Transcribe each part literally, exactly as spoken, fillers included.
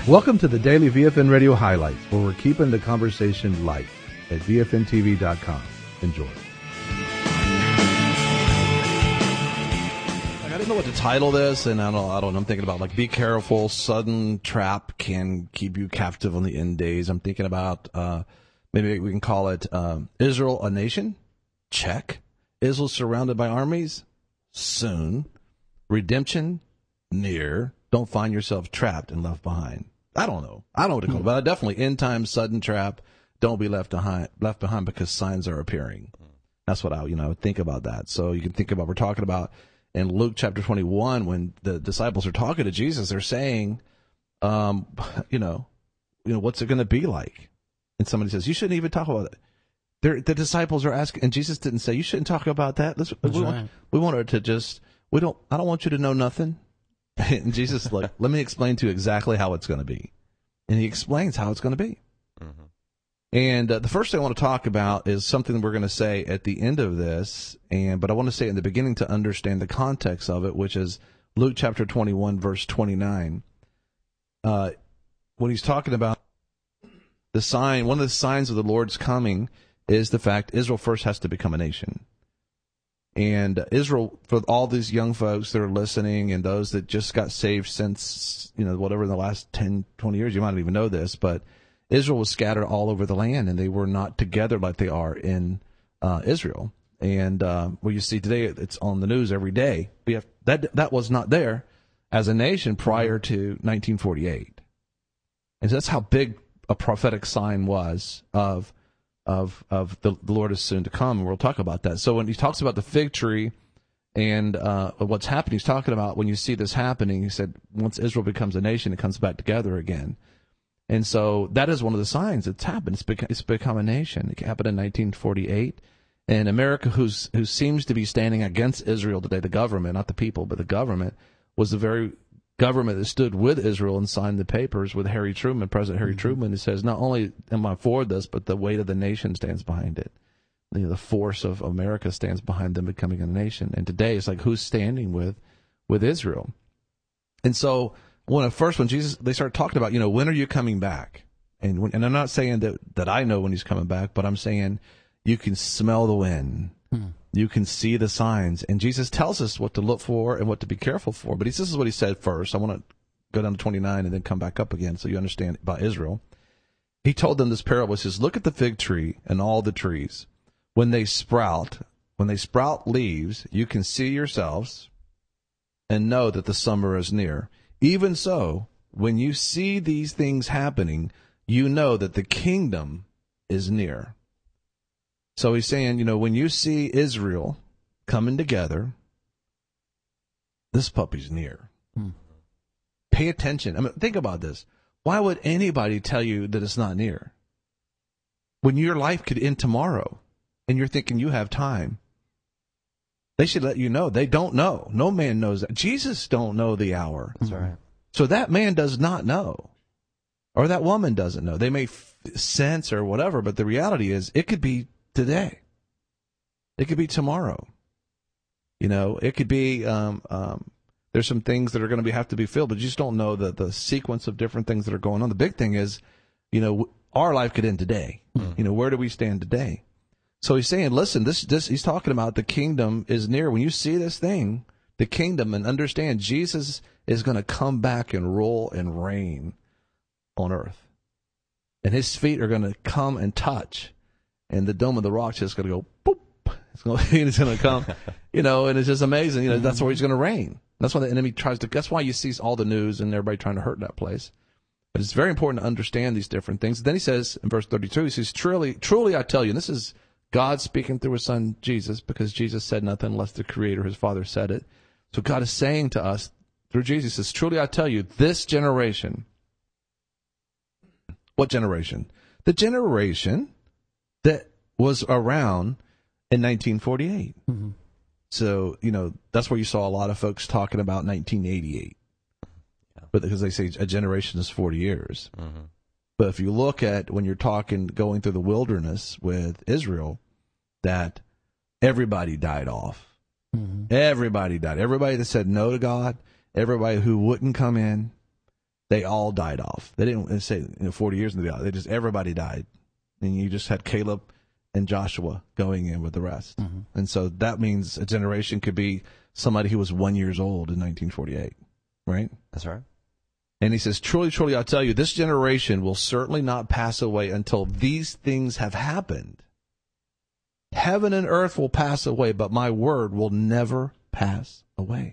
Welcome to the Daily V F N Radio Highlights, where we're keeping the conversation light at V F N T V dot com. Enjoy. I didn't know what to title this, and I don't, I don't know. I'm thinking about, like, be careful, sudden trap can keep you captive on the end days. I'm thinking about, uh, maybe we can call it, um, Israel a nation? Check. Israel surrounded by armies? Soon. Redemption? Near. Don't find yourself trapped and left behind. I don't know. I don't know what to call it, but I definitely end time, sudden trap. Don't be left behind, left behind because signs are appearing. That's what I, you know, I would think about that. So you can think about, we're talking about in Luke chapter twenty-one, when the disciples are talking to Jesus, they're saying, um, you know, you know, what's it going to be like? And somebody says, you shouldn't even talk about it. They're, the disciples are asking, and Jesus didn't say, you shouldn't talk about that. Let's, we, right. want, we want her to just, we don't, I don't want you to know nothing. And Jesus, like, let me explain to you exactly how it's going to be. And he explains how it's going to be. Mm-hmm. And uh, the first thing I want to talk about is something we're going to say at the end of this, and but I want to say it in the beginning to understand the context of it, which is Luke chapter twenty-one, verse twenty-nine. Uh, when he's talking about the sign, one of the signs of the Lord's coming is the fact Israel first has to become a nation. And Israel, for all these young folks that are listening and those that just got saved since, you know, whatever, in the last ten, twenty years, you might not even know this, but Israel was scattered all over the land, and they were not together like they are in uh, Israel. And uh, what you see today, it's on the news every day. We have that that was not there as a nation prior to nineteen forty-eight. And so that's how big a prophetic sign was of of of the, the Lord is soon to come. And we'll talk about that. So when he talks about the fig tree and uh, what's happening, he's talking about when you see this happening, he said once Israel becomes a nation, it comes back together again. And so that is one of the signs that's happened. It's become, it's become a nation. It happened in nineteen forty-eight. And America, who's, who seems to be standing against Israel today, the government, not the people, but the government, was the very government that stood with Israel and signed the papers with Harry Truman, President Harry mm-hmm. Truman, who says, not only am I for this, but the weight of the nation stands behind it. You know, the force of America stands behind them becoming a nation. And today it's like, who's standing with, with Israel? And so, When at first, when Jesus, they start talking about, you know, when are you coming back? And when, and I'm not saying that, that I know when he's coming back, but I'm saying you can smell the wind. Hmm. You can see the signs. And Jesus tells us what to look for and what to be careful for. But he, this is what he said first. I want to go down to twenty-nine and then come back up again so you understand about Israel. He told them this parable. He says, look at the fig tree and all the trees. When they sprout, when they sprout leaves, you can see yourselves and know that the summer is near. Even so, when you see these things happening, you know that the kingdom is near. So he's saying, you know, when you see Israel coming together, this puppy's near. Hmm. Pay attention. I mean, think about this. Why would anybody tell you that it's not near? When your life could end tomorrow and you're thinking you have time. They should let you know. They don't know. No man knows that. Jesus don't know the hour. That's right. So that man does not know. Or that woman doesn't know. They may f- sense or whatever, but the reality is it could be today. It could be tomorrow. You know, it could be, um, um, there's some things that are going to be have to be filled, but you just don't know the, the sequence of different things that are going on. The big thing is, you know, our life could end today. Mm. You know, where do we stand today? So he's saying, listen, this, this, he's talking about the kingdom is near. When you see this thing, the kingdom, and understand Jesus is going to come back and rule and reign on earth. And his feet are going to come and touch. And the Dome of the Rock is going to go, boop. It's going to, it's going to come, you know, and it's just amazing. You know, that's where he's going to reign. That's why the enemy tries to, that's why you see all the news and everybody trying to hurt that place. But it's very important to understand these different things. Then he says in verse thirty-two, he says, truly, truly I tell you, and this is God speaking through his son Jesus, because Jesus said nothing unless the Creator, his Father, said it. So God is saying to us through Jesus, says, truly I tell you, this generation, what generation? The generation that was around in nineteen forty-eight. Mm-hmm. So, you know, that's where you saw a lot of folks talking about nineteen eighty-eight. Yeah. But because they say a generation is forty years. Mm-hmm. But if you look at when you're talking, going through the wilderness with Israel, that everybody died off. Mm-hmm. Everybody died. Everybody that said no to God, everybody who wouldn't come in, they all died off. They didn't say, you know, forty years in the They just, everybody died. And you just had Caleb and Joshua going in with the rest. Mm-hmm. And so that means a generation could be somebody who was one years old in nineteen forty-eight, right? That's right. And he says, truly, truly, I'll tell you, this generation will certainly not pass away until these things have happened. Heaven and earth will pass away, but my word will never pass away.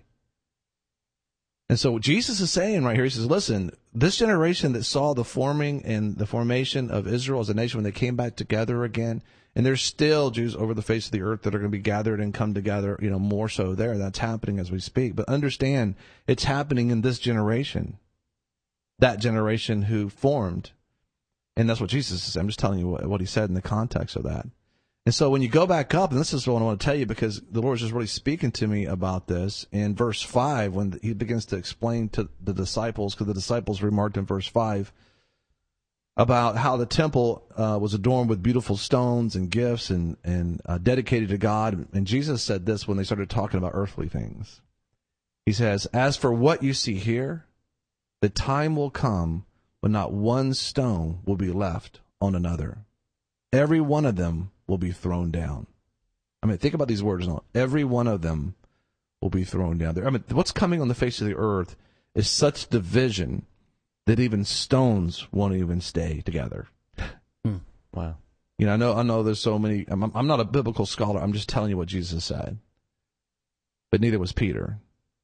And so what Jesus is saying right here, he says, listen, this generation that saw the forming and the formation of Israel as a nation when they came back together again, and there's still Jews over the face of the earth that are going to be gathered and come together, you know, more so there. That's happening as we speak. But understand, it's happening in this generation, that generation who formed. And that's what Jesus is saying. I'm just telling you what, what he said in the context of that. And so when you go back up, and this is what I want to tell you because the Lord is just really speaking to me about this in verse five when he begins to explain to the disciples, because the disciples remarked in verse five about how the temple uh, was adorned with beautiful stones and gifts and, and uh, dedicated to God. And Jesus said this when they started talking about earthly things. He says, as for what you see here, the time will come when not one stone will be left on another. Every one of them will be thrown down. I mean, think about these words now. Every one of them will be thrown down. There. I mean, what's coming on the face of the earth is such division that even stones won't even stay together. Hmm. Wow. You know, I know, I know there's so many, I'm, I'm not a biblical scholar. I'm just telling you what Jesus said. But neither was Peter.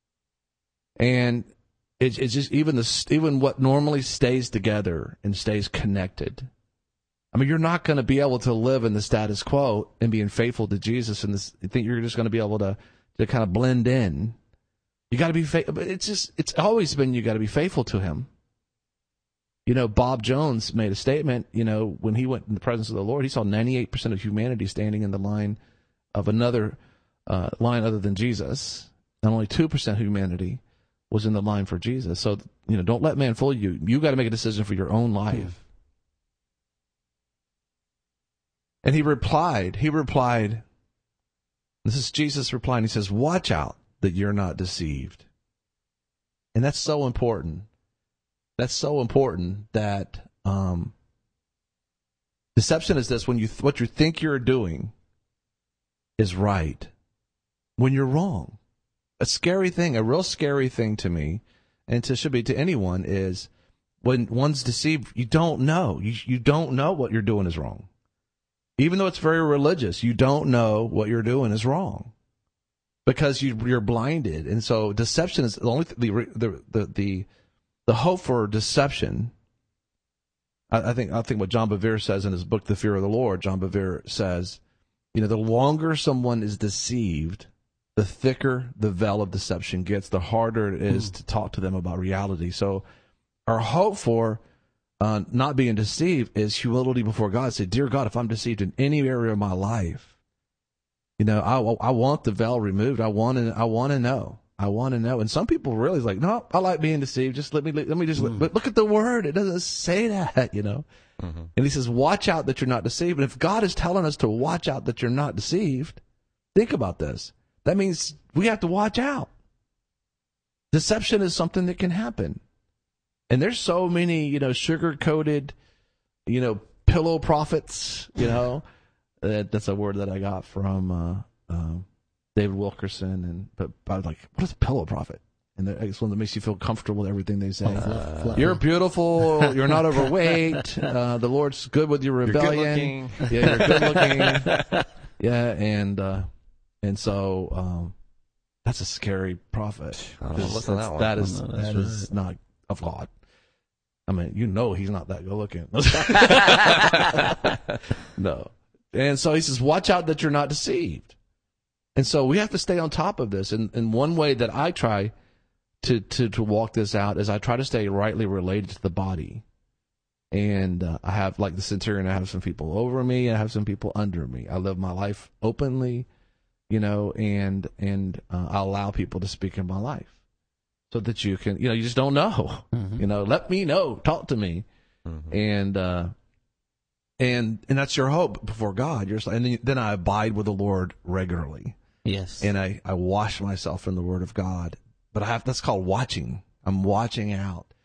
And it's, it's just even the, even what normally stays together and stays connected. I mean, you're not going to be able to live in the status quo and being faithful to Jesus and this, think you're just going to be able to, to kind of blend in. You got to be faithful. But it's just, it's always been, you got to be faithful to him. You know, Bob Jones made a statement, you know, when he went in the presence of the Lord, he saw ninety-eight percent of humanity standing in the line of another uh, line other than Jesus. And only two percent of humanity was in the line for Jesus. So, you know, don't let man fool you. You got to make a decision for your own life. Mm. And he replied, he replied, this is Jesus replying, he says, watch out that you're not deceived. And that's so important. That's so important that um, deception is this, when you th- what you think you're doing is right, when you're wrong. A scary thing, a real scary thing to me, and to should be to anyone, is when one's deceived, you don't know. You, you don't know what you're doing is wrong. Even though it's very religious, you don't know what you're doing is wrong because you, you're blinded. And so deception is the only th- the, the the the the hope for deception. I, I think I think what John Bevere says in his book, The Fear of the Lord. John Bevere says, you know, the longer someone is deceived, the thicker the veil of deception gets, the harder it is mm. to talk to them about reality. So our hope for Uh, not being deceived is humility before God. Say, dear God, if I'm deceived in any area of my life, you know, I, I want the veil removed. I want to, I want to know. I want to know. And some people really is like, no, I like being deceived. Just let me, let me just, mm. but look at the word. It doesn't say that, you know. Mm-hmm. And he says, watch out that you're not deceived. And if God is telling us to watch out that you're not deceived, think about this. That means we have to watch out. Deception is something that can happen. And there's so many, you know, sugar-coated, you know, pillow prophets, you know. that, that's a word that I got from uh, uh, David Wilkerson. And but I was like, what is a pillow prophet? And it's one that makes you feel comfortable with everything they say. Uh, you're beautiful. You're not overweight. Uh, the Lord's good with your rebellion. You're good yeah, you're good looking. Yeah, and uh, and so um, that's a scary prophet. Oh, listen to that one. That is, Oh, no, that that's is right. not of God. I mean, you know he's not that good looking. No. And so he says, watch out that you're not deceived. And so we have to stay on top of this. And, and one way that I try to, to, to walk this out is I try to stay rightly related to the body. And uh, I have, like the centurion, I have some people over me, I have some people under me. I live my life openly, you know, and, and uh, I allow people to speak in my life. So that you can, you know, you just don't know. Mm-hmm. You know, let me know. Talk to me. Mm-hmm. And, uh, and, and that's your hope before God. You're, and then, then I abide with the Lord regularly. Yes. And I, I wash myself in the Word of God. But I have, that's called watching. I'm watching out.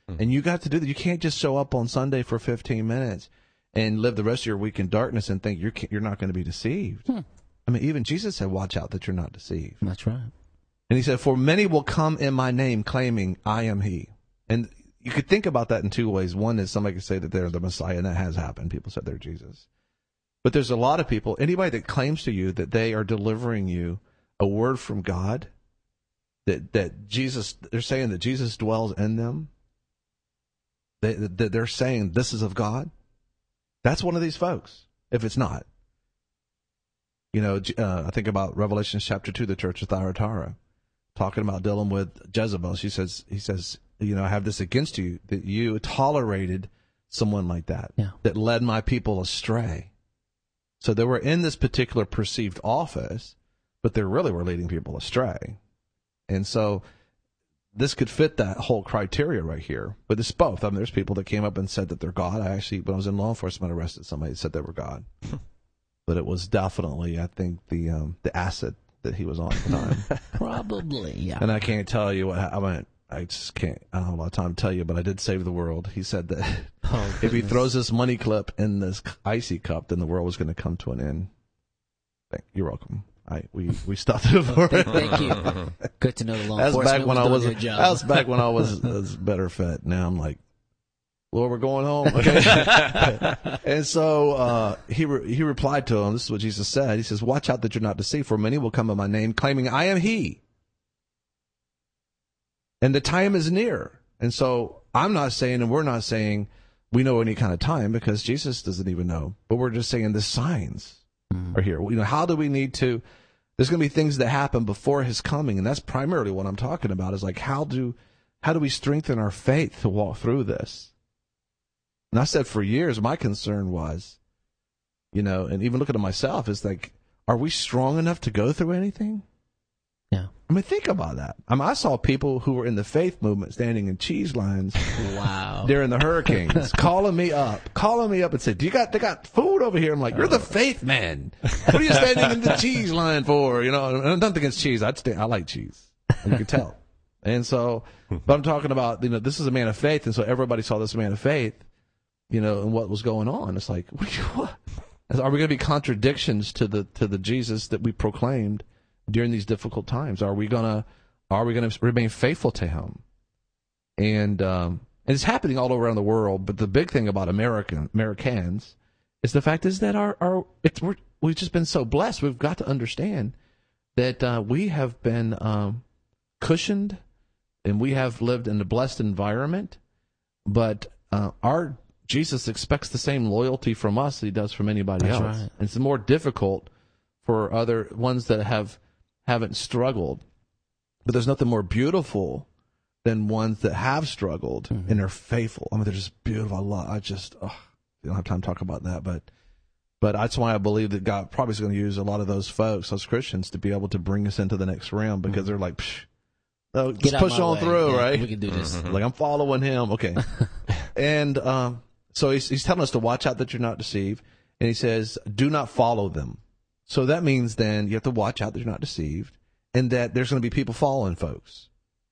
Mm-hmm. And you got to do that. You can't just show up on Sunday for fifteen minutes and live the rest of your week in darkness and think you're you're not going to be deceived. Hmm. I mean, even Jesus said, watch out that you're not deceived. That's right. And he said, for many will come in my name claiming I am he. And you could think about that in two ways. One is somebody could say that they're the Messiah, and that has happened. People said they're Jesus. But there's a lot of people, anybody that claims to you that they are delivering you a word from God, that that Jesus, they're saying that Jesus dwells in them, they, that they're saying this is of God, that's one of these folks, if it's not. You know, uh, I think about Revelation chapter two, the church of Thyatira, talking about dealing with Jezebel. She says, he says, you know, I have this against you, that you tolerated someone like that, yeah. that led my people astray. So they were in this particular perceived office, but they really were leading people astray. And so this could fit that whole criteria right here. But it's both. I mean, there's people that came up and said that they're God. I actually, when I was in law enforcement, arrested somebody that said they were God. But it was definitely, I think, the um, the acid that he was on at the time. Probably, yeah. And I can't tell you what I mean. I just can't. I don't have a lot of time to tell you, but I did save the world. He said that oh, if he throws this money clip in this icy cup, then the world was going to come to an end. Thank, you're welcome. I we we stopped it for it. Thank you. Good to know the law That's enforcement back when was I was. doing their job. That was back when I was, was better fit. Now I'm like, Lord, we're going home. Okay. And so uh, he re- he replied to him. This is what Jesus said. He says, "Watch out that you're not deceived, for many will come in my name, claiming I am He." And the time is near. And so I'm not saying, and we're not saying we know any kind of time, because Jesus doesn't even know. But we're just saying the signs mm. are here. You know, how do we need to, there's going to be things that happen before his coming. And that's primarily what I'm talking about, is like, how do, how do we strengthen our faith to walk through this? And I said for years, my concern was, you know, and even looking at myself, is like, are we strong enough to go through anything? Yeah. I mean, think about that. I mean, I saw people who were in the faith movement standing in cheese lines. Wow. During the hurricanes, calling me up, calling me up and said, "Do you got, they got food over here?" I'm like, "You're the faith man. What are you standing in the cheese line for?" You know, and nothing against cheese. I'd stand, I like cheese. And you can tell. And so, but I'm talking about, you know, this is a man of faith. And so everybody saw this man of faith, you know, and what was going on. It's like, what? Are we going to be contradictions to the, to the Jesus that we proclaimed during these difficult times? Are we gonna are we gonna remain faithful to him? And um, and it's happening all around the world. But the big thing about American Americans is the fact is that our our it's we're, we've just been so blessed. We've got to understand that uh, we have been um, cushioned, and we have lived in a blessed environment. But uh, our Jesus expects the same loyalty from us that he does from anybody That's else. right. And it's more difficult for other ones that have haven't struggled, but there's nothing more beautiful than ones that have struggled mm-hmm. and are faithful. I mean, they're just beautiful. I love, I just, oh, we don't have time to talk about that, but, but that's why I believe that God probably is going to use a lot of those folks, those Christians, to be able to bring us into the next realm, because mm-hmm. they're like, Psh, oh, just push on way. through, yeah, right? We can do this. Mm-hmm. Like, I'm following him. Okay. And, um, so he's, he's telling us to watch out that you're not deceived. And he says, do not follow them. So that means then you have to watch out that you're not deceived, and that there's going to be people following folks.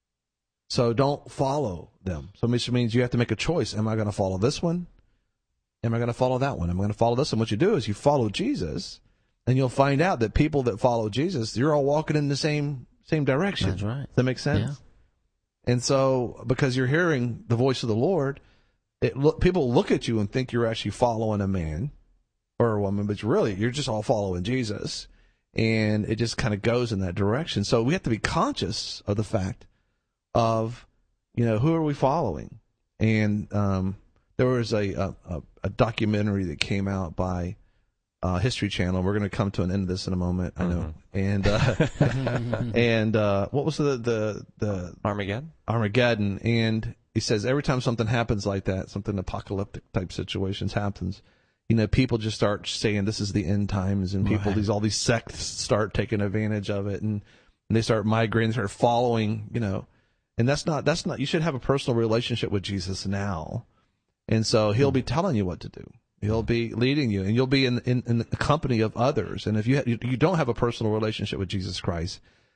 So don't follow them. So which means you have to make a choice. Am I going to follow this one? Am I going to follow that one? Am I going to follow this one? What you do is you follow Jesus, and you'll find out that people that follow Jesus, you're all walking in the same same direction. That's right. Does that make sense? Yeah. And so because you're hearing the voice of the Lord, it look, people look at you and think you're actually following a man or a woman, but really you're just all following Jesus, and it just kind of goes in that direction. So we have to be conscious of the fact of, you know, who are we following? And um, there was a, a a documentary that came out by uh, History Channel. We're going to come to an end of this in a moment, I know. Mm-hmm. And uh, and uh, what was the the the Armageddon? Armageddon, and he says every time something happens like that, something apocalyptic type situations happens, you know, people just start saying this is the end times, and people, right. these all these sects start taking advantage of it, and, and they start migrating, they start following, you know, and that's not that's not. You should have a personal relationship with Jesus now, and so he'll be telling you what to do. He'll be leading you, and you'll be in in, in the company of others. And if you ha- you don't have a personal relationship with Jesus Christ,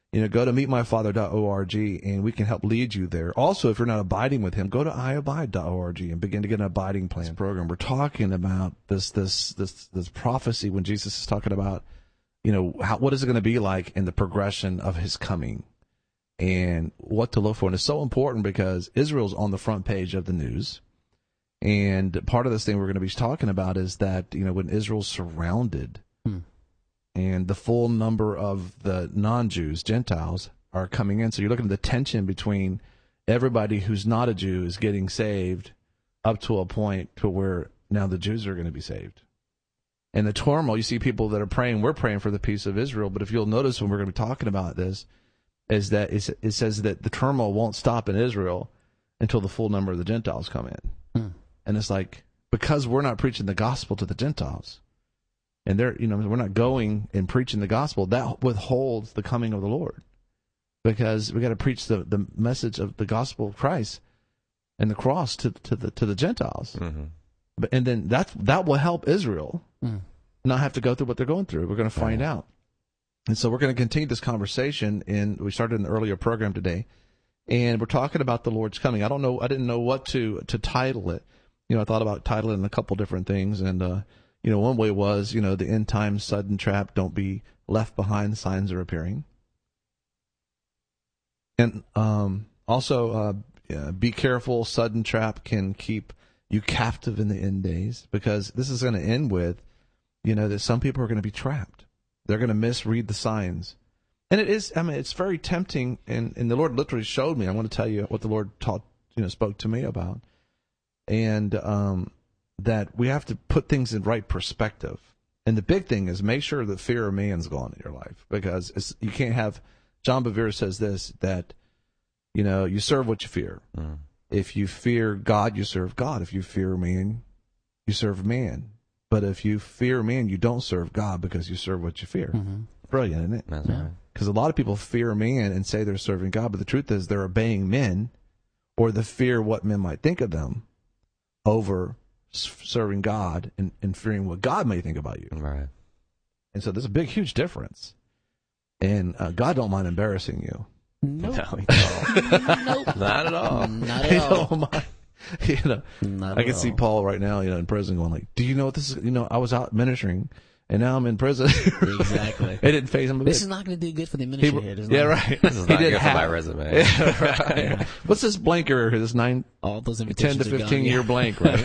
you know, go to meet my father dot org and we can help lead you there. Also, if you're not abiding with him, go to i abide dot org and begin to get an abiding plan program. We're talking about this, this, this, this prophecy when Jesus is talking about, you know, how, what is it going to be like in the progression of his coming and what to look for. And it's so important because Israel's on the front page of the news. And part of this thing we're going to be talking about is that, you know, when Israel's surrounded, hmm. and the full number of the non-Jews, Gentiles, are coming in. So you're looking at the tension between everybody who's not a Jew is getting saved up to a point to where now the Jews are going to be saved. And the turmoil, you see people that are praying, we're praying for the peace of Israel, but if you'll notice when we're going to be talking about this, is that it's, it says that the turmoil won't stop in Israel until the full number of the Gentiles come in. Hmm. And it's like, because we're not preaching the gospel to the Gentiles, and they're, you know, we're not going and preaching the gospel, that withholds the coming of the Lord. Because we got to preach the, the message of the gospel of Christ and the cross to to the to the Gentiles. Mm-hmm. But and then that that will help Israel mm. not have to go through what they're going through. We're going to find yeah. out. And so we're going to continue this conversation, and we started an earlier program today, and we're talking about the Lord's coming. I don't know, I didn't know what to to title it. You know, I thought about titling a couple different things, and uh, you know, one way was, you know, the end times sudden trap, don't be left behind, signs are appearing. And um, also, uh, yeah, be careful, sudden trap can keep you captive in the end days, because this is going to end with, you know, that some people are going to be trapped. They're going to misread the signs. And it is, I mean, it's very tempting, and, and the Lord literally showed me. I want to tell you what the Lord taught, you know, spoke to me about. And um, that we have to put things in right perspective. And the big thing is make sure that fear of man's gone in your life, because it's, you can't have, John Bevere says this, that, you know, you serve what you fear. Mm. If you fear God, you serve God. If you fear man, you serve man. But if you fear man, you don't serve God, because you serve what you fear. Mm-hmm. Brilliant, isn't it? That's right. Because a lot of people fear man and say they're serving God, but the truth is they're obeying men, or the fear what men might think of them, over serving God and, and fearing what God may think about you. Right. And so there's a big, huge difference. And uh, God don't mind embarrassing you. Nope. No, he don't. Nope. Not at all. Not at He all. don't mind. You know, Not I at can all. see Paul right now, you know, in prison going like, do you know what this is? You know, I was out ministering and now I'm in prison. Exactly. It didn't faze him a bit. This is not going to do good for the ministry He, here. There's yeah, no- right. This is He not did good for half- my resume. Yeah, right. Yeah. What's this blank area here? This nine, All those ten invitations to are fifteen gone. year blank, right?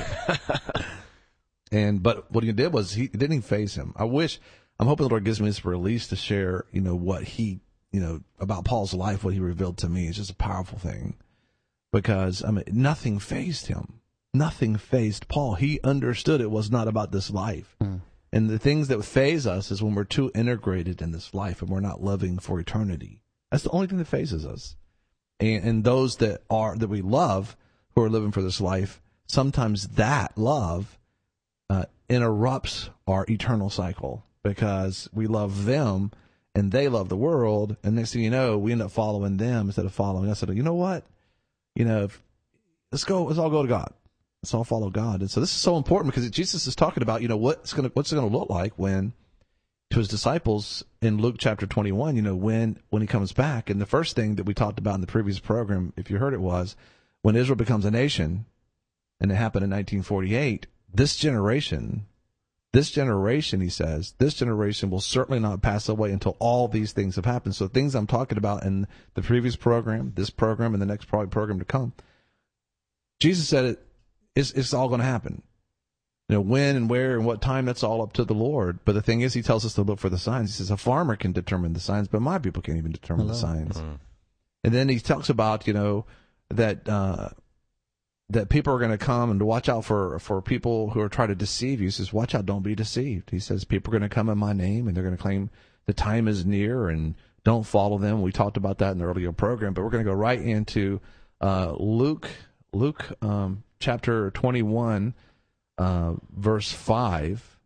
And but what he did was he it didn't even faze him. I wish, I'm hoping the Lord gives me this release to share, you know, what he, you know, about Paul's life, what he revealed to me. It's just a powerful thing, because I mean, nothing fazed him. Nothing fazed Paul. He understood it was not about this life. Mm. And the things that faze us is when we're too integrated in this life and we're not living for eternity. That's the only thing that fazes us. And, and those that are that we love, who are living for this life, sometimes that love uh, interrupts our eternal cycle, because we love them and they love the world. And next thing you know, we end up following them instead of following us. So, you know what? You know, if, let's go. Let's all go to God. Let's all follow God. And so this is so important, because Jesus is talking about, you know, what's going to, what's it going to look like when, to his disciples in Luke chapter twenty-one, you know, when, when he comes back. And the first thing that we talked about in the previous program, if you heard it, was when Israel becomes a nation, and it happened in nineteen forty-eight, this generation, this generation, he says, this generation will certainly not pass away until all these things have happened. So things I'm talking about in the previous program, this program, and the next probably program to come, Jesus said it, It's, it's all going to happen. You know, when and where and what time, that's all up to the Lord. But the thing is, he tells us to look for the signs. He says a farmer can determine the signs, but my people can't even determine Hello. the signs. Mm. And then he talks about, you know, that uh, that people are going to come and to watch out for, for people who are trying to deceive you. He says, watch out, don't be deceived. He says people are going to come in my name, and they're going to claim the time is near, and don't follow them. We talked about that in the earlier program, but we're going to go right into uh, Luke, Luke um, chapter twenty-one, uh, verse five.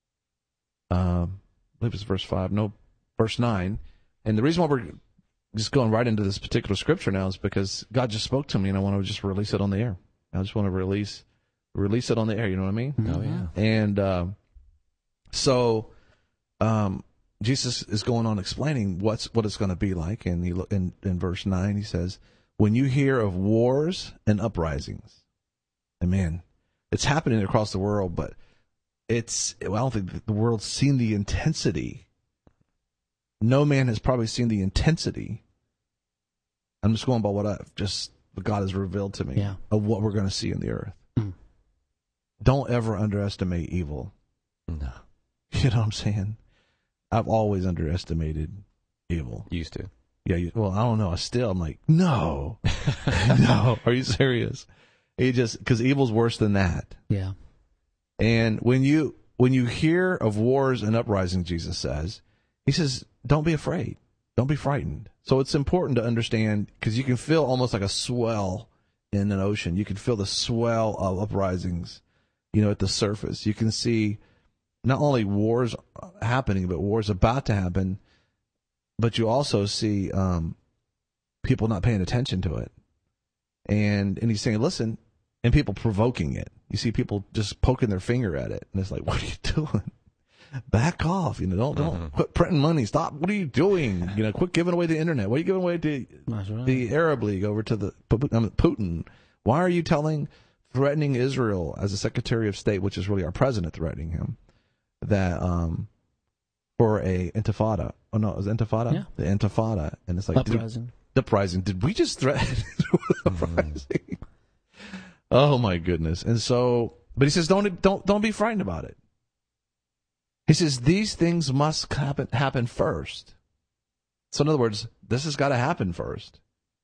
Uh, I believe it's verse five. No, verse nine. And the reason why we're just going right into this particular scripture now is because God just spoke to me, and I want to just release it on the air. I just want to release release it on the air. You know what I mean? Oh yeah. And uh, so, um, Jesus is going on explaining what's what it's going to be like, and he in in verse nine he says, "When you hear of wars and uprisings," and man, it's happening across the world, but it's well, I don't think the world's seen the intensity. No man has probably seen the intensity. I'm just going by what I've just what God has revealed to me Yeah. of what we're going to see in the earth. Mm. Don't ever underestimate evil. No. You know what I'm saying? I've always underestimated evil. Used to. Yeah, you, well, I don't know. I still, I'm like, no, no. Are you serious? It just because evil's worse than that. Yeah. And when you when you hear of wars and uprisings, Jesus says, he says, don't be afraid, don't be frightened. So it's important to understand because you can feel almost like a swell in an ocean. You can feel the swell of uprisings, you know, at the surface. You can see not only wars happening, but wars about to happen. But you also see um, people not paying attention to it. And and he's saying, listen, and people provoking it. You see people just poking their finger at it. And it's like, what are you doing? Back off. You know, don't, don't Mm-hmm. quit printing money. Stop. What are you doing? You know, quit giving away the internet. What are you giving away to That's right. the Arab League over to the Putin? Why are you telling, threatening Israel as a Secretary of State, which is really our president threatening him, that um, for a intifada? Oh no, it was intifada. Yeah. The intifada, and it's like Uprising. Did, uprising. Did we just threaten uprising? Oh my goodness! And so, but he says, don't don't don't be frightened about it. He says these things must happen happen first. So in other words, this has got to happen first.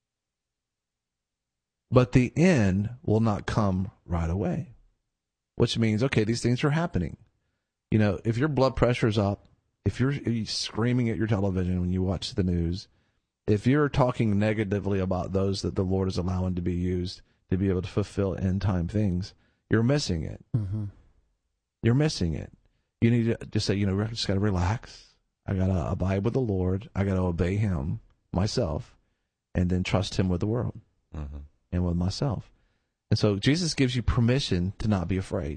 But the end will not come right away, which means okay, these things are happening. You know, if your blood pressure's up, if you're, if you're screaming at your television when you watch the news, if you're talking negatively about those that the Lord is allowing to be used to be able to fulfill end time things, you're missing it. Mm-hmm. You're missing it. You need to just say, you know, I just got to relax. I got to abide with the Lord. I got to obey him myself and then trust him with the world Mm-hmm. and with myself. And so Jesus gives you permission to not be afraid.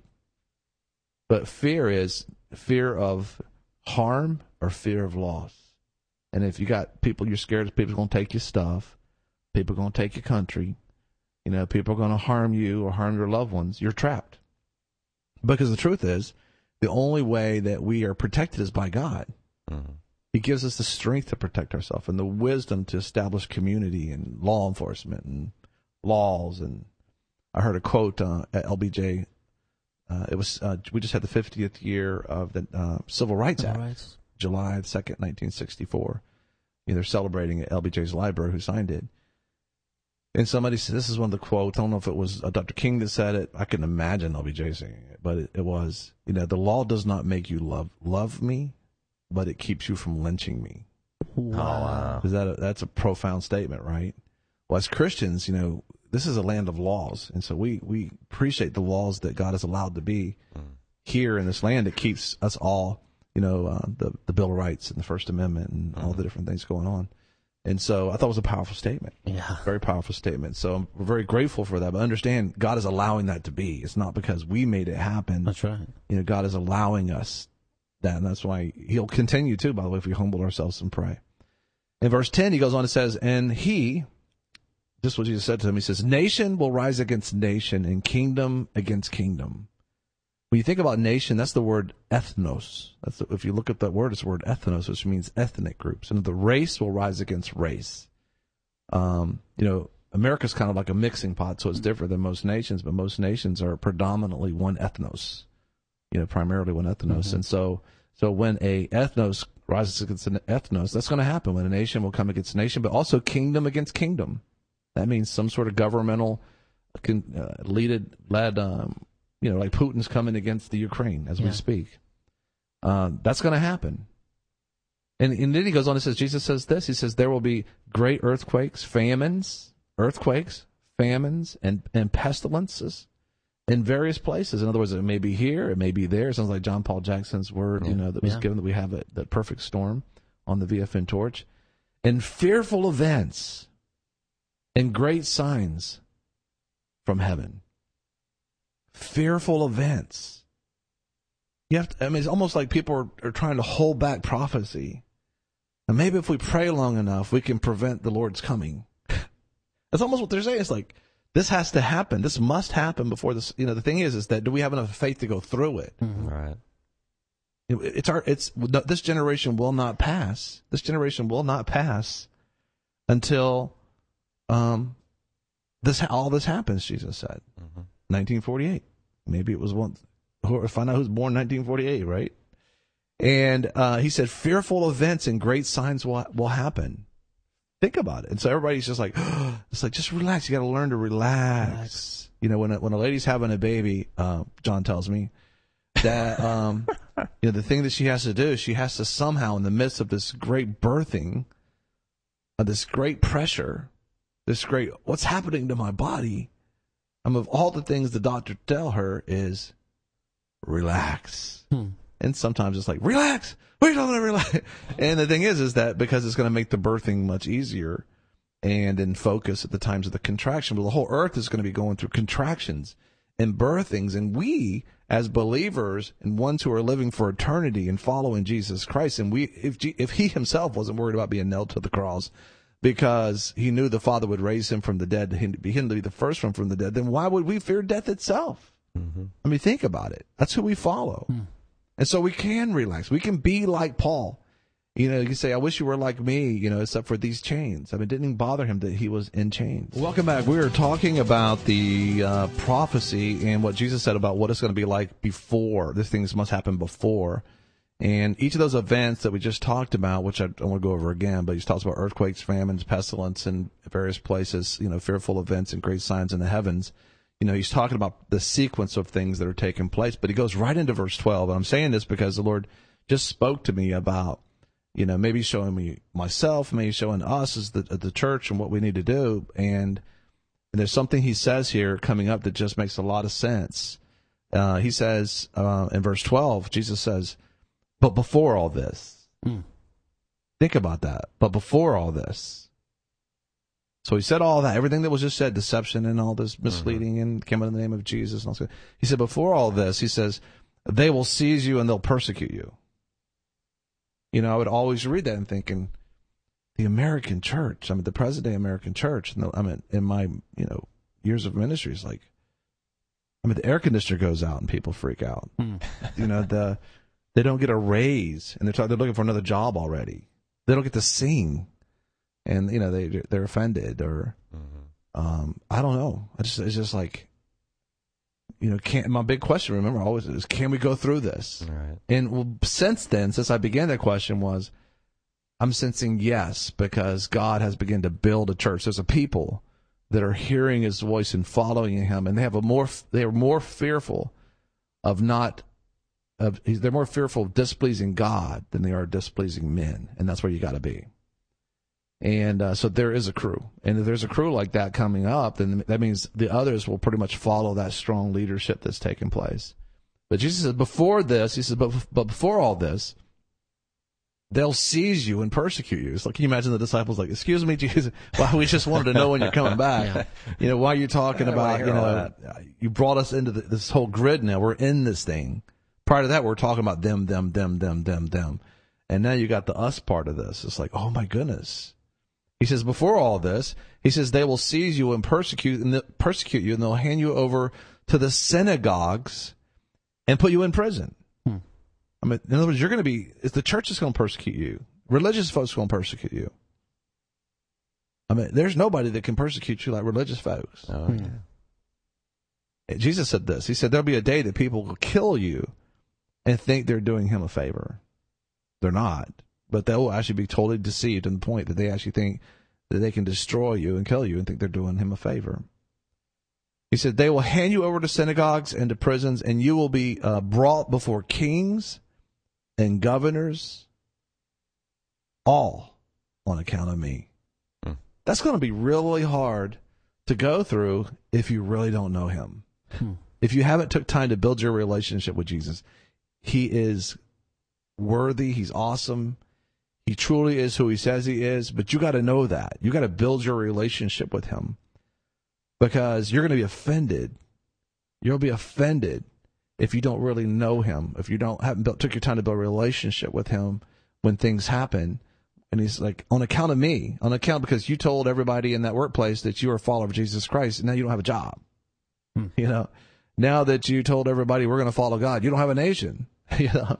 But fear is fear of harm or fear of loss. And if you got people, you're scared that people are going to take your stuff, people are going to take your country, you know, people are going to harm you or harm your loved ones, you're trapped. Because the truth is, the only way that we are protected is by God. Mm-hmm. He gives us the strength to protect ourselves and the wisdom to establish community and law enforcement and laws. And I heard a quote uh, at L B J. Uh, it was uh, we just had the fiftieth year of the uh, Civil Rights Civil Act, rights. July second, nineteen sixty-four. You know, they're celebrating at L B J's library who signed it. And somebody said, this is one of the quotes, I don't know if it was uh, Doctor King that said it. I can imagine L B J saying it, but it, it was, you know, the law does not make you love love me, but it keeps you from lynching me. Wow. Oh, wow. Is that a, that's a profound statement, right? Well, as Christians, you know, this is a land of laws, and so we, we appreciate the laws that God has allowed to be Mm. here in this land that keeps us all, you know, uh, the, the Bill of Rights and the First Amendment and Mm-hmm. all the different things going on. And so I thought it was a powerful statement. Yeah. Very powerful statement. So we're very grateful for that. But understand, God is allowing that to be. It's not because we made it happen. That's right. You know, God is allowing us that. And that's why he'll continue to, by the way, if we humble ourselves and pray. In verse ten, he goes on and says, and he, this is what Jesus said to him. He says, nation will rise against nation and kingdom against kingdom. When you think about nation, that's the word ethnos. That's the, if you look at that word, it's the word ethnos, which means ethnic groups. And the race will rise against race. Um, you know, America's kind of like a mixing pot, so it's different than most nations, but most nations are predominantly one ethnos, you know, primarily one ethnos. Mm-hmm. And so, so when a ethnos rises against an ethnos, that's going to happen when a nation will come against nation, but also kingdom against kingdom. That means some sort of governmental, uh, leaded, led, um, you know, like Putin's coming against the Ukraine as Yeah. we speak. Uh, that's going to happen. And, and then he goes on and says, Jesus says this, he says, there will be great earthquakes, famines, earthquakes, famines, and, and pestilences in various places. In other words, it may be here, it may be there. It sounds like John Paul Jackson's word, Yeah. you know, that was Yeah. given that we have a, that perfect storm on the V F N torch. And fearful events and great signs from heaven. Fearful events. You have to, I mean, it's almost like people are, are trying to hold back prophecy. And maybe if we pray long enough, we can prevent the Lord's coming. That's almost what they're saying. It's like, this has to happen. This must happen before this. You know, the thing is, is that do we have enough faith to go through it? Mm-hmm. Right. It, it's our, it's, this generation will not pass. This generation will not pass until, um, this, all this happens, Jesus said. Mm-hmm. nineteen forty-eight. Maybe it was one, find out who's born nineteen forty-eight, right? And, uh, he said, fearful events and great signs will, will happen. Think about it. And so everybody's just like, oh, it's like, just relax. You got to learn to relax. relax. You know, when a, when a lady's having a baby, uh, John tells me that, um, you know, the thing that she has to do is she has to somehow, in the midst of this great birthing, of this great pressure, this great, what's happening to my body? I mean, of all the things the doctor tell her is relax. Hmm. And sometimes it's like, relax. What are you talking about, relax? And the thing is, is that because it's going to make the birthing much easier and in focus at the times of the contraction. Well, the whole earth is going to be going through contractions and birthings. And we, as believers and ones who are living for eternity and following Jesus Christ, and we, if, if he himself wasn't worried about being nailed to the cross because he knew the Father would raise him from the dead, him to be him to be the first one from the dead, then why would we fear death itself? Mm-hmm. I mean, think about it. That's who we follow. Mm. And so we can relax. We can be like Paul. You know, you can say, I wish you were like me, you know, except for these chains. I mean, it didn't even bother him that he was in chains. Welcome back. We were talking about the uh, prophecy and what Jesus said about what it's going to be like before. These things must happen before. And each of those events that we just talked about, which I don't want to go over again, but he talks about earthquakes, famines, pestilence in various places, you know, fearful events and great signs in the heavens. You know, he's talking about the sequence of things that are taking place, but he goes right into verse twelve. And I'm saying this because the Lord just spoke to me about, you know, maybe showing me myself, maybe showing us as the, the church and what we need to do. And, and there's something he says here coming up that just makes a lot of sense. Uh, he says, uh, in verse twelve, Jesus says, but before all this, mm. think about that. But before all this. So he said all that, everything that was just said, deception and all this misleading mm-hmm. and came in the name of Jesus. And all that. He said, before all this, he says, they will seize you and they'll persecute you. You know, I would always read that and thinking, the American church, I mean, the present day American church, and the, I mean, in my, you know, years of ministry, is like, I mean, the air conditioner goes out and people freak out. Mm. You know, the, they don't get a raise and they're, talking, they're looking for another job already. They don't get to sing. And, you know, they, they're offended or, mm-hmm. um, I don't know. I just, it's just like, you know, can't, my big question, remember, always is, can we go through this? Right. And well, since then, since I began that question was, I'm sensing yes, because God has begun to build a church. There's a people that are hearing his voice and following him, and they have a more, they are more fearful of not, of, they're more fearful of displeasing God than they are displeasing men. And that's where you got to be. And uh, so there is a crew. And if there's a crew like that coming up, then that means the others will pretty much follow that strong leadership that's taking place. But Jesus says, before this, he says, but, but before all this, they'll seize you and persecute you. It's like, can you imagine the disciples like, excuse me, Jesus, well, we just wanted to know when you're coming back. Yeah. You know, why are you talking about, you know, you brought us into the, this whole grid now. We're in this thing. Prior to that, we're talking about them, them, them, them, them, them. And now you got the us part of this. It's like, oh my goodness. He says, before all this, he says, they will seize you and persecute and persecute you, and they'll hand you over to the synagogues and put you in prison. Hmm. I mean, in other words, you're going to be, it's the church that's going to persecute you. Religious folks are going to persecute you. I mean, there's nobody that can persecute you like religious folks. Oh, yeah. And Jesus said this. He said, there'll be a day that people will kill you and think they're doing him a favor. They're not. But they'll actually be totally deceived to the point that they actually think that they can destroy you and kill you and think they're doing him a favor. He said, they will hand you over to synagogues and to prisons, and you will be uh, brought before kings and governors, all on account of me. Hmm. That's going to be really hard to go through if you really don't know him. Hmm. If you haven't took time to build your relationship with Jesus, he is worthy. He's awesome. He truly is who he says he is, but you got to know that. You got to build your relationship with him, because you're going to be offended. You'll be offended if you don't really know him, if you don't haven't built, took your time to build a relationship with him when things happen. And he's like, on account of me, on account because you told everybody in that workplace that you were a follower of Jesus Christ, and now you don't have a job. Hmm. You know, now that you told everybody we're going to follow God, you don't have a nation. You know,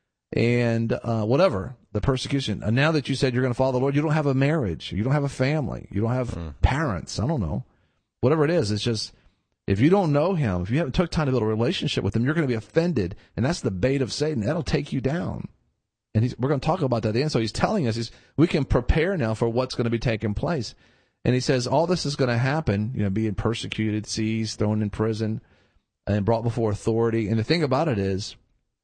and uh, whatever the persecution. And now that you said you're going to follow the Lord, you don't have a marriage, you don't have a family, you don't have hmm. parents. I don't know, whatever it is. It's just if you don't know him, if you haven't took time to build a relationship with him, you're going to be offended, and that's the bait of Satan. That'll take you down. And he's, we're going to talk about that at the end. So he's telling us he's, we can prepare now for what's going to be taking place. And he says all this is going to happen, you know, being persecuted, seized, thrown in prison, and brought before authority. And the thing about it is,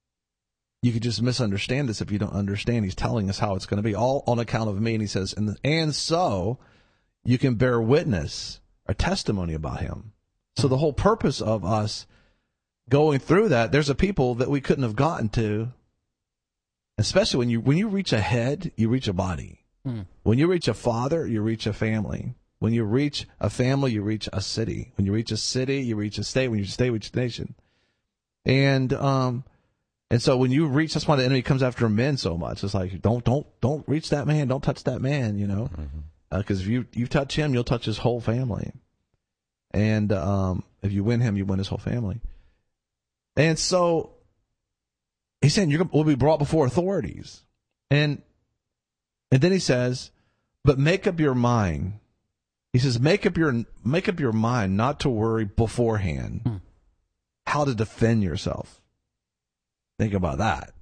you could just misunderstand this if you don't understand. He's telling us how it's going to be, all on account of me. And he says, and, and so you can bear witness or testimony about him. So the whole purpose of us going through that, there's a people that we couldn't have gotten to. Especially when you when you reach a head, you reach a body. Mm. When you reach a father, you reach a family. When you reach a family, you reach a city. When you reach a city, you reach a state. When you reach a state, you reach a nation. And um, and so when you reach, that's why the enemy comes after men so much. It's like don't don't don't reach that man, don't touch that man, you know, because mm-hmm. uh, if you you touch him, you'll touch his whole family. And um, if you win him, you win his whole family. And so. He's saying you're will be brought before authorities, and and then he says, "But make up your mind." He says, "Make up your make up your mind not to worry beforehand hmm. how to defend yourself." Think about that.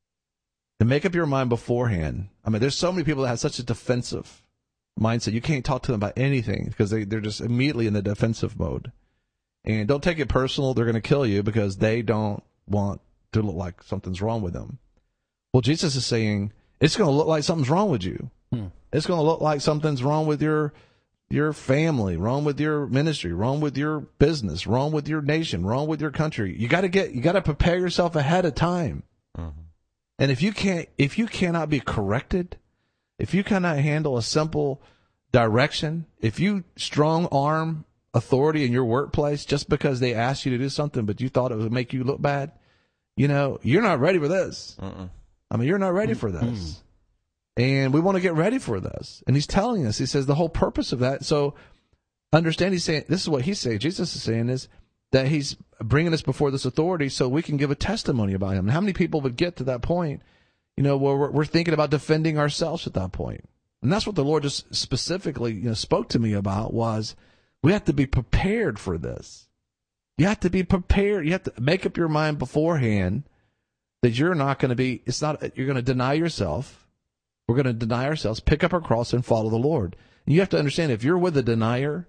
To make up your mind beforehand. I mean, there's so many people that have such a defensive mindset. You can't talk to them about anything because they they're just immediately in the defensive mode. And don't take it personal. They're going to kill you because they don't want to look like something's wrong with them. Well, Jesus is saying it's going to look like something's wrong with you. Hmm. It's going to look like something's wrong with your your family, wrong with your ministry, wrong with your business, wrong with your nation, wrong with your country. You got to get you got to prepare yourself ahead of time. Uh-huh. And if you can't if you cannot be corrected, if you cannot handle a simple direction, if you strong arm authority in your workplace just because they asked you to do something but you thought it would make you look bad, you know, you're not ready for this. Uh-uh. I mean, you're not ready for this. Mm-hmm. And we want to get ready for this. And he's telling us, he says the whole purpose of that. So understand, he's saying, this is what he's saying, Jesus is saying is that he's bringing us before this authority so we can give a testimony about him. And how many people would get to that point, you know, where we're, we're thinking about defending ourselves at that point? And that's what the Lord just specifically, you know, spoke to me about was we have to be prepared for this. You have to be prepared. You have to make up your mind beforehand that you're not going to be, it's not, you're going to deny yourself. We're going to deny ourselves, pick up our cross, and follow the Lord. And you have to understand, if you're with a denier,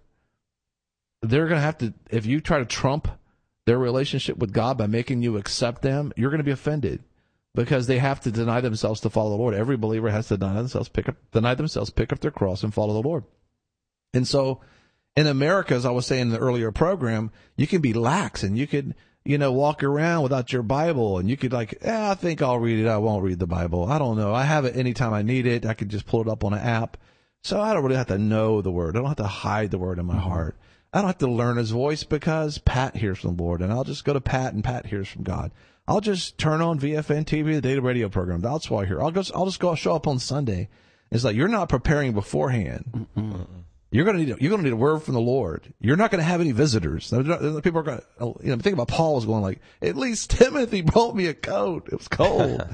they're going to have to, if you try to trump their relationship with God by making you accept them, you're going to be offended because they have to deny themselves to follow the Lord. Every believer has to deny themselves, pick up, deny themselves, pick up their cross, and follow the Lord. And so, in America, as I was saying in the earlier program, you can be lax and you could, you know, walk around without your Bible and you could like, eh, I think I'll read it. I won't read the Bible. I don't know. I have it anytime I need it. I could just pull it up on an app. So I don't really have to know the word. I don't have to hide the word in my mm-hmm. heart. I don't have to learn his voice because Pat hears from the Lord, and I'll just go to Pat and Pat hears from God. I'll just turn on V F N T V, the data radio program. That's why I hear. I'll go, I'll just go show up on Sunday. It's like, you're not preparing beforehand. Mm-mm. You're going to need, you're going to need a word from the Lord. You're not going to have any visitors. People are going to, you know, think about Paul was going like, at least Timothy brought me a coat. It was cold.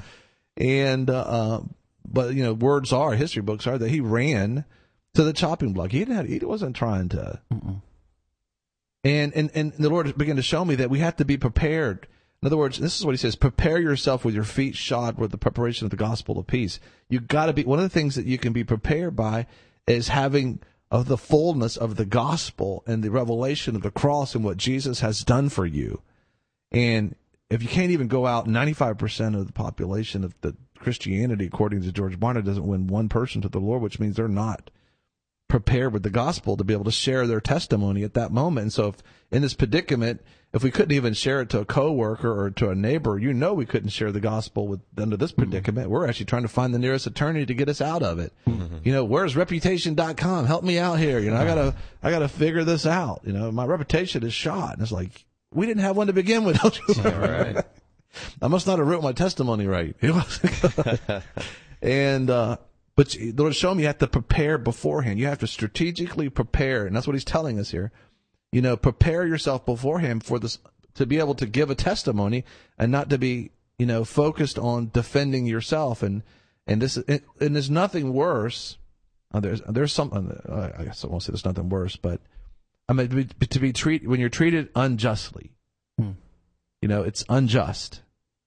and, uh, but, you know, words are, history books are that he ran to the chopping block. He didn't have, he wasn't trying to. Mm-mm. And, and, and the Lord began to show me that we have to be prepared. In other words, this is what he says, prepare yourself with your feet shod with the preparation of the gospel of peace. You got to be, one of the things that you can be prepared by is having of the fullness of the gospel and the revelation of the cross and what Jesus has done for you. And if you can't even go out, ninety-five percent of the population of the Christianity, according to George Barna, doesn't win one person to the Lord, which means they're not prepared with the gospel to be able to share their testimony at that moment. And so if in this predicament, if we couldn't even share it to a coworker or to a neighbor, you know we couldn't share the gospel with under this predicament. Mm-hmm. We're actually trying to find the nearest attorney to get us out of it. Mm-hmm. You know, where's reputation dot com? Help me out here. You know, I gotta I gotta figure this out. You know, my reputation is shot. And it's like, we didn't have one to begin with. Don't you? Yeah, right. I must not have written my testimony right. and, uh, but the Lord showed me you have to prepare beforehand. You have to strategically prepare. And that's what he's telling us here. You know, prepare yourself beforehand for this, to be able to give a testimony and not to be, you know, focused on defending yourself. And, and this, and, and there's nothing worse. Uh, there's, there's something, uh, I guess I won't say there's nothing worse, but I mean, to be, to be treated, when you're treated unjustly, hmm. you know, it's unjust.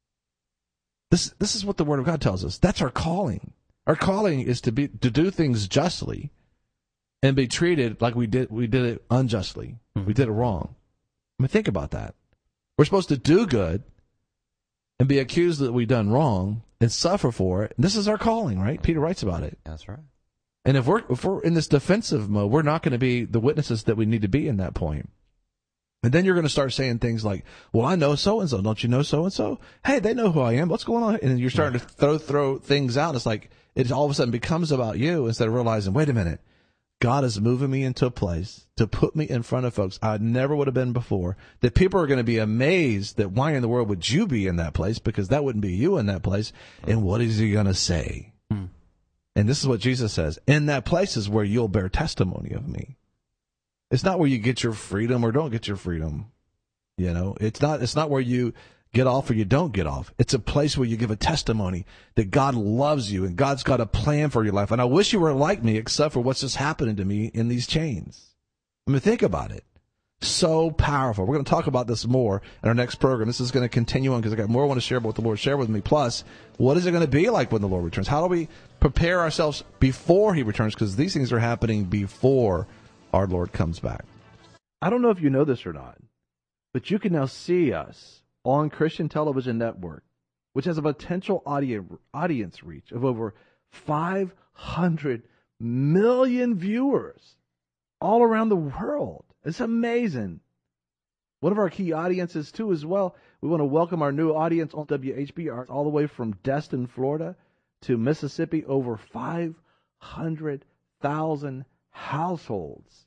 This, this is what the Word of God tells us. That's our calling. Our calling is to be, to do things justly and be treated like we did, we did it unjustly. Hmm. We did it wrong. I mean, think about that. We're supposed to do good and be accused that we've done wrong and suffer for it. And this is our calling, right? Peter writes about it. That's right. And if we're if we're in this defensive mode, we're not going to be the witnesses that we need to be in that point. And then you're going to start saying things like, "Well, I know so and so. Don't you know so and so? Hey, they know who I am. What's going on?" And then you're starting to throw throw things out. It's like it all of a sudden becomes about you instead of realizing, wait a minute, God is moving me into a place to put me in front of folks I never would have been before. That people are going to be amazed that why in the world would you be in that place, because that wouldn't be you in that place. And what is he going to say? And this is what Jesus says. In that place is where you'll bear testimony of me. It's not where you get your freedom or don't get your freedom. You know, it's not, it's not where you get off or you don't get off. It's a place where you give a testimony that God loves you and God's got a plan for your life. And I wish you were like me, except for what's just happening to me in these chains. I mean, think about it. So powerful. We're going to talk about this more in our next program. This is going to continue on because I got more I want to share about what the Lord shared with me. Plus, what is it going to be like when the Lord returns? How do we prepare ourselves before he returns? Because these things are happening before our Lord comes back. I don't know if you know this or not, but you can now see us on Christian Television Network, which has a potential audience audience reach of over five hundred million viewers all around the world. It's amazing. One of our key audiences, too, as well. We want to welcome our new audience on W H B R all the way from Destin, Florida to Mississippi. Over five hundred thousand households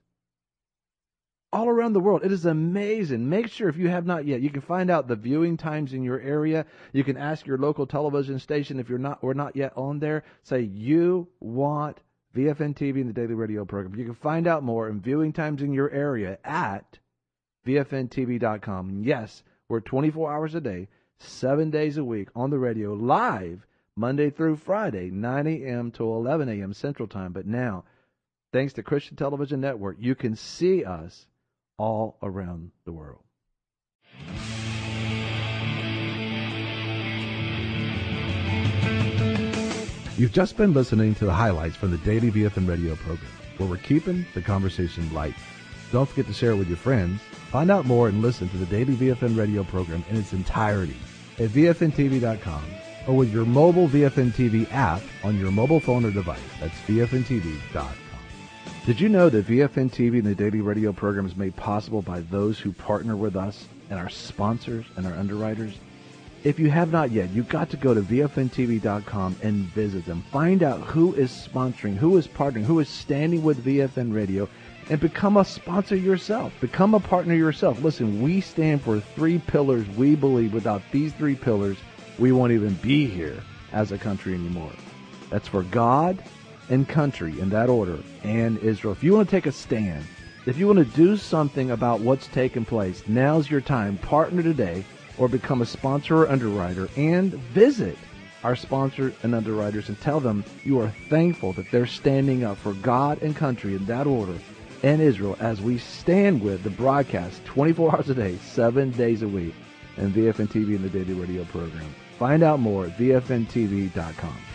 all around the world. It is amazing. Make sure, if you have not yet, you can find out the viewing times in your area. You can ask your local television station if you're not or not yet on there. Say you want V F N T V and the Daily Radio program. You can find out more and viewing times in your area at V F N T V dot com. Yes, we're twenty-four hours a day, seven days a week on the radio, live Monday through Friday, nine a.m. to eleven a.m. Central Time. But now, thanks to Christian Television Network, you can see us all around the world. You've just been listening to the highlights from the Daily V F N Radio program, where we're keeping the conversation light. Don't forget to share it with your friends. Find out more and listen to the Daily V F N Radio program in its entirety at V F N T V dot com or with your mobile V F N T V app on your mobile phone or device. That's V F N T V dot com. Did you know that V F N T V and the Daily Radio program is made possible by those who partner with us and our sponsors and our underwriters? If you have not yet, you've got to go to V F N T V dot com and visit them. Find out who is sponsoring, who is partnering, who is standing with V F N Radio, and become a sponsor yourself. Become a partner yourself. Listen, we stand for three pillars. We believe without these three pillars, we won't even be here as a country anymore. That's for God and country, in that order, and Israel. If you want to take a stand, if you want to do something about what's taking place, now's your time. Partner today, or become a sponsor or underwriter, and visit our sponsors and underwriters and tell them you are thankful that they're standing up for God and country in that order and Israel as we stand with the broadcast twenty-four hours a day, seven days a week, and V F N T V and the Daily Radio program. Find out more at V F N T V dot com.